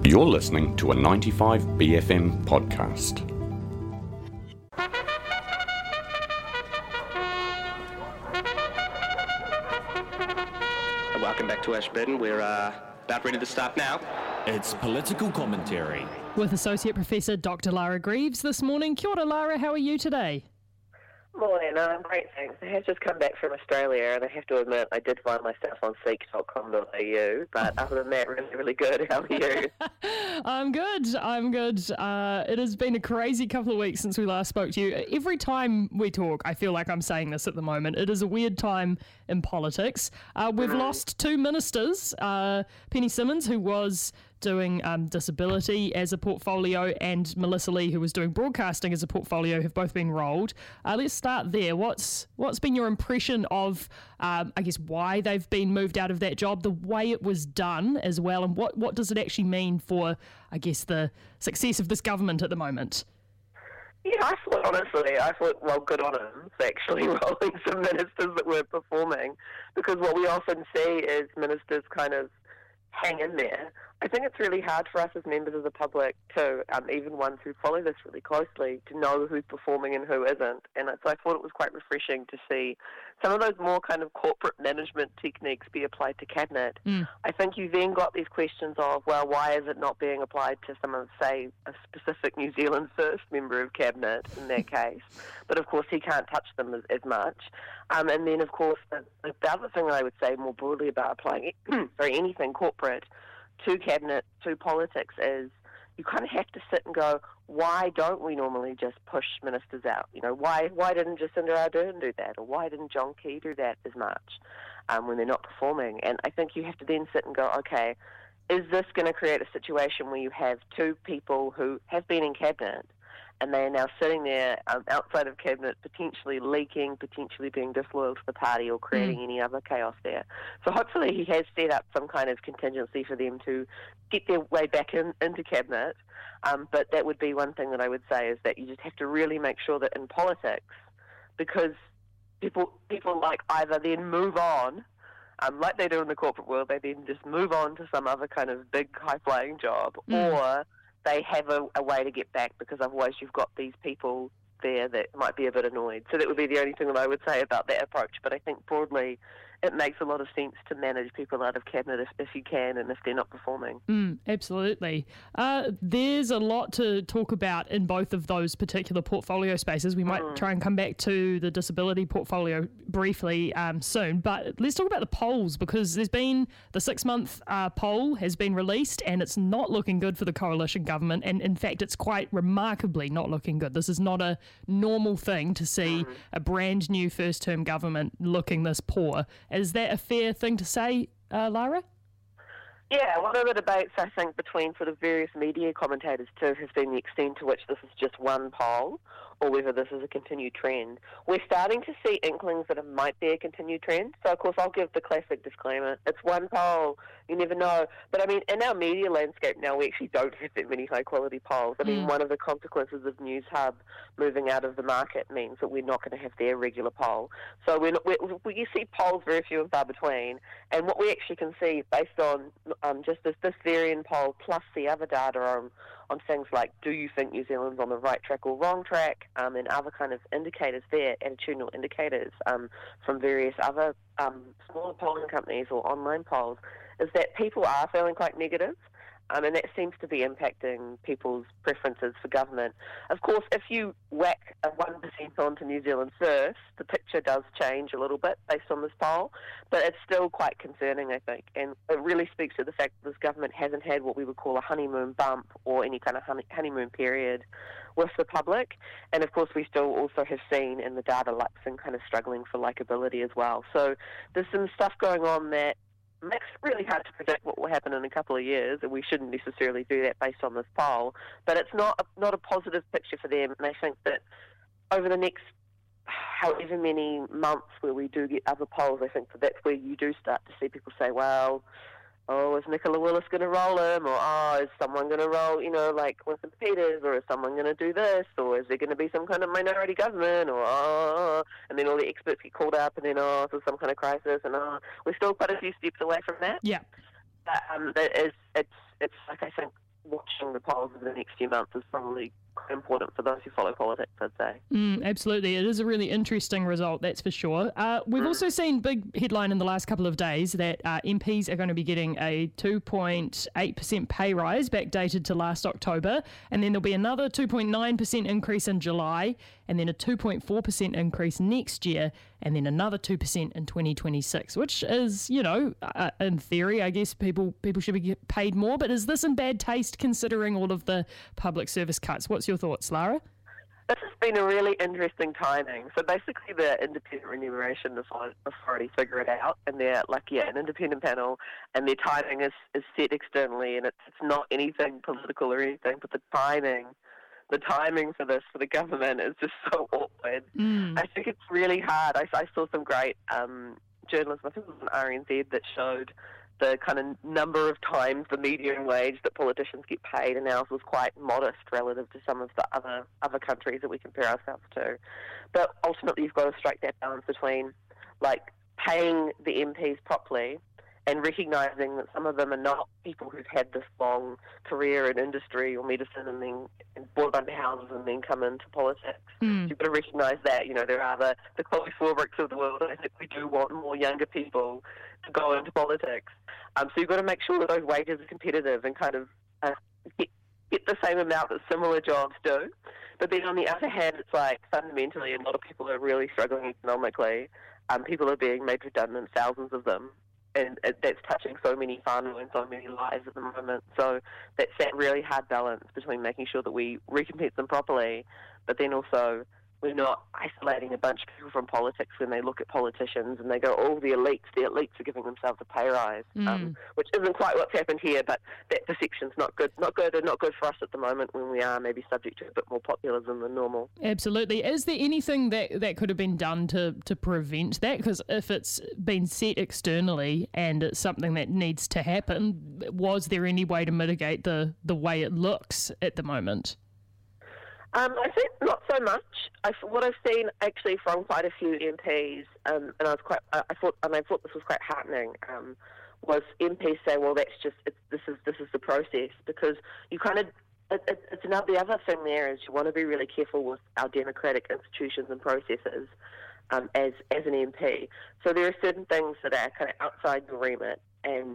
You're listening to a 95BFM podcast. Welcome back to Ashburton. We're about ready to start now. It's political commentary. With Associate Professor Dr. Lara Greaves this morning. Kia ora, Lara, how are you today? Morning, I'm great, thanks. I have just come back from Australia, and I have to admit I did find myself on seek.com.au, but other than that, really, really good. How are you? I'm good. It has been a crazy couple of weeks since we last spoke to you. Every time we talk, I feel like I'm saying this at the moment. It is a weird time in politics. We've lost two ministers, Penny Simmonds, who was doing disability as a portfolio, and Melissa Lee, who was doing broadcasting as a portfolio, have both been rolled. Let's start there. What's been your impression of, I guess, why they've been moved out of that job, the way it was done as well, and what does it actually mean for, I guess, the success of this government at the moment? Yeah, I thought, well, good on them for actually rolling some ministers that were performing, because what we often see is ministers kind of hang in there. I think it's really hard for us as members of the public to, even ones who follow this really closely, to know who's performing and who isn't. And so I thought it was quite refreshing to see some of those more kind of corporate management techniques be applied to Cabinet. I think you then got these questions of, well, why is it not being applied to some of, say, a specific New Zealand First member of Cabinet in that case? But of course he can't touch them as much. And then, of course, the other thing that I would say more broadly about applying anything corporate to Cabinet, to politics, is you kind of have to sit and go, why don't we normally just push ministers out? You know, why didn't Jacinda Ardern do that? Or why didn't John Key do that as much when they're not performing? And I think you have to then sit and go, okay, is this going to create a situation where you have two people who have been in Cabinet and they are now sitting there outside of Cabinet, potentially leaking, potentially being disloyal to the party or creating any other chaos there? So hopefully he has set up some kind of contingency for them to get their way back into Cabinet. But that would be one thing that I would say, is that you just have to really make sure that in politics, because people like either then move on, like they do in the corporate world, they then just move on to some other kind of big high-flying job, or they have a way to get back, because otherwise you've got these people there that might be a bit annoyed. So that would be the only thing that I would say about that approach. But I think broadly it makes a lot of sense to manage people out of Cabinet if you can, and if they're not performing. Absolutely. There's a lot to talk about in both of those particular portfolio spaces. We might try and come back to the disability portfolio briefly soon, but let's talk about the polls, because there's been the 6-month poll has been released, and it's not looking good for the coalition government, and in fact it's quite remarkably not looking good. This is not a normal thing to see a brand new first term government looking this poor. Is that a fair thing to say, Lara? Yeah, one of the debates, I think, between sort of various media commentators too has been the extent to which this is just one poll or whether this is a continued trend. We're starting to see inklings that it might be a continued trend. So, of course, I'll give the classic disclaimer. It's one poll. You never know. But, I mean, in our media landscape now, we actually don't have that many high-quality polls. I mean, one of the consequences of News Hub moving out of the market means that we're not going to have their regular poll. So we see polls very few and far between. And what we actually can see based on just this variant poll plus the other data on things like, do you think New Zealand's on the right track or wrong track, and other kind of indicators there, attitudinal indicators from various other smaller polling companies or online polls, is that people are feeling quite negative. And that seems to be impacting people's preferences for government. Of course, if you whack a 1% onto New Zealand First, the picture does change a little bit based on this poll, but it's still quite concerning, I think. And it really speaks to the fact that this government hasn't had what we would call a honeymoon bump or any kind of honeymoon period with the public. And of course, we still also have seen in the data Luxon kind of struggling for likeability as well. So there's some stuff going on that makes it really hard to predict what will happen in a couple of years, and we shouldn't necessarily do that based on this poll. But it's not a positive picture for them, and I think that over the next however many months where we do get other polls, I think that's where you do start to see people say, well, oh, is Nicola Willis going to roll him? Or, oh, is someone going to roll, like Winston Peters? Or is someone going to do this? Or is there going to be some kind of minority government? Or, and then all the experts get called up, and then, so some kind of crisis. And, we're still quite a few steps away from that. Yeah. But it's like, I think, watching the polls over the next few months is probably quite important for those who follow politics, I'd say. Absolutely. It is a really interesting result, that's for sure. We've also seen big headline in the last couple of days that MPs are going to be getting a 2.8% pay rise backdated to last October, and then there'll be another 2.9% increase in July, and then a 2.4% increase next year, and then another 2% in 2026, which is, in theory, I guess people should be paid more. But is this in bad taste considering all of the public service cuts? What's your thoughts, Lara? This has been a really interesting timing. So basically the Independent Remuneration Authority figure it out, and they're an independent panel, and their timing is set externally, and it's not anything political or anything, but the timing for this, for the government, is just so awkward. I think it's really hard. I saw some great journalism, I think it was on RNZ, that showed the kind of number of times the median wage that politicians get paid, and ours was quite modest relative to some of the other countries that we compare ourselves to. But ultimately you've got to strike that balance between paying the MPs properly and recognising that some of them are not people who've had this long career in industry or medicine and then bought a bunch of houses and then come into politics. So you've got to recognise that, there are the Chloe Swarbricks of the world, and I think we do want more younger people to go into politics. So you've got to make sure that those wages are competitive and kind of get the same amount that similar jobs do. But then on the other hand, it's fundamentally a lot of people are really struggling economically. People are being made redundant, thousands of them. And that's touching so many whānau and so many lives at the moment. So that's that really hard balance between making sure that we recompense them properly, but then also we're not isolating a bunch of people from politics when they look at politicians and they go, the elites are giving themselves a pay rise, which isn't quite what's happened here, but that perception's not good and not good for us at the moment when we are maybe subject to a bit more populism than normal. Absolutely. Is there anything that could have been done to prevent that? Because if it's been set externally and it's something that needs to happen, was there any way to mitigate the way it looks at the moment? I think not so much. What I've seen actually from quite a few MPs, and I thought this was quite heartening, was MPs say, well, this is the process, because you kind of, the other thing there is you want to be really careful with our democratic institutions and processes as an MP. So there are certain things that are kind of outside your remit, and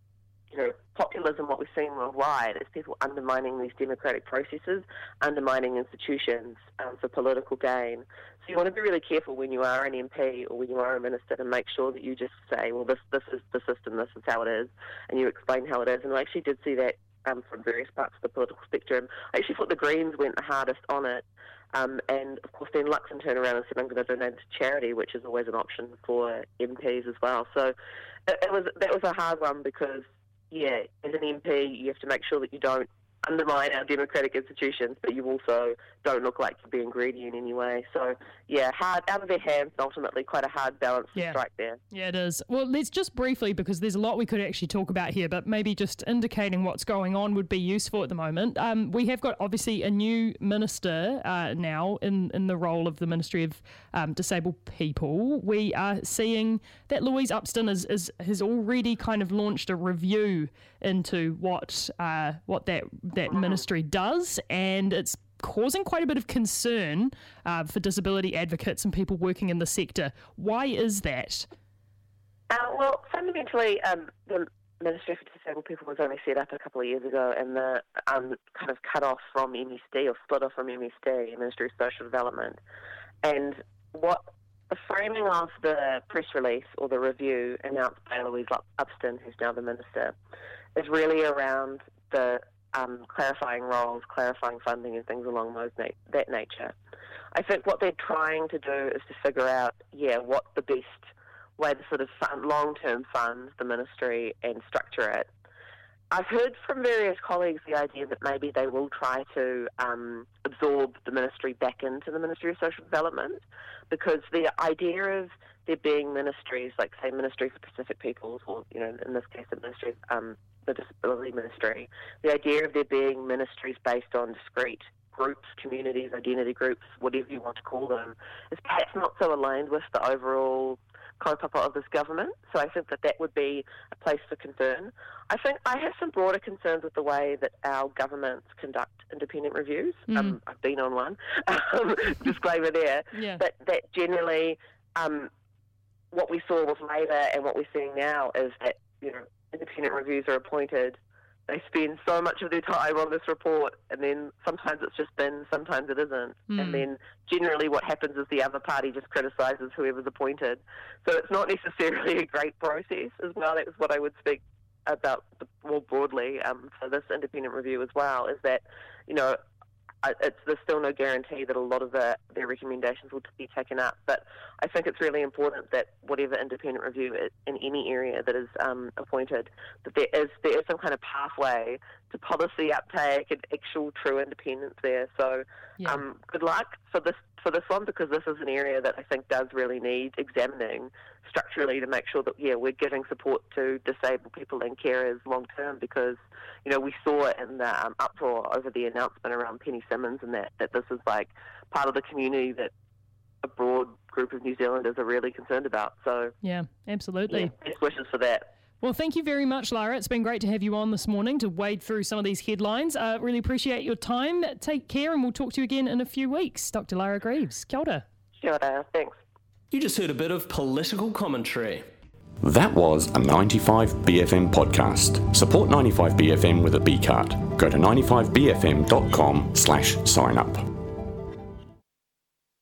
populism, what we've seen worldwide, is people undermining these democratic processes, undermining institutions for political gain. So you want to be really careful when you are an MP or when you are a minister to make sure that you just say, well, this is the system, this is how it is, and you explain how it is. And I actually did see that from various parts of the political spectrum. I actually thought the Greens went the hardest on it. And of course then Luxon turned around and said, I'm going to donate to charity, which is always an option for MPs as well. So that was a hard one because, as an MP, you have to make sure that you don't undermine our democratic institutions, but you also don't look like you're being greedy in any way. So, hard, out of their hands, ultimately quite a hard balance to strike there. Yeah, it is. Well, let's just briefly, because there's a lot we could actually talk about here, but maybe just indicating what's going on would be useful at the moment. We have got, obviously, a new minister now in the role of the Ministry of Disabled People. We are seeing that Louise Upston has already kind of launched a review into what that ministry does, and it's causing quite a bit of concern for disability advocates and people working in the sector. Why is that? Well, fundamentally, the Ministry for Disabled People was only set up a couple of years ago, and the kind of cut off from MSD, or split off from MSD, Ministry of Social Development. And what the framing of the press release or the review announced by Louise Upston, who's now the minister, is really around the clarifying roles, clarifying funding and things along that nature. I think what they're trying to do is to figure out, what the best way to sort of long-term fund the ministry and structure it. I've heard from various colleagues the idea that maybe they will try to absorb the ministry back into the Ministry of Social Development, because the idea of there being ministries, like say Ministry for Pacific Peoples, or in this case the Disability Ministry, the idea of there being ministries based on discrete groups, communities, identity groups, whatever you want to call them, is perhaps not so aligned with the overall kaupapa of this government. So I think that would be a place for concern. I think I have some broader concerns with the way that our governments conduct independent reviews. I've been on one, disclaimer there. Yeah. But that generally, what we saw with Labour and what we're seeing now is that, independent reviews are appointed. They spend so much of their time on this report, and then sometimes it's just bin, sometimes it isn't. And then generally what happens is the other party just criticises whoever's appointed. So it's not necessarily a great process as well. That was what I would speak about more broadly for this independent review as well, is that, there's still no guarantee that a lot of their recommendations will be taken up. But I think it's really important that whatever independent review in any area that is appointed, that there is some kind of pathway to policy uptake and actual true independence there. So good luck for this one, because this is an area that I think does really need examining structurally to make sure that we're giving support to disabled people and carers long term, because we saw in the uproar over the announcement around Penny Simmons and that this is like part of the community that a broad group of New Zealanders are really concerned about. So yeah, absolutely. Best wishes for that. Well, thank you very much, Lara. It's been great to have you on this morning to wade through some of these headlines. Really appreciate your time. Take care, and we'll talk to you again in a few weeks. Dr. Lara Greaves. Kia ora. Kia ora. Thanks. You just heard a bit of political commentary. That was a 95BFM podcast. Support 95BFM with a B card. Go to 95BFM.com/sign up.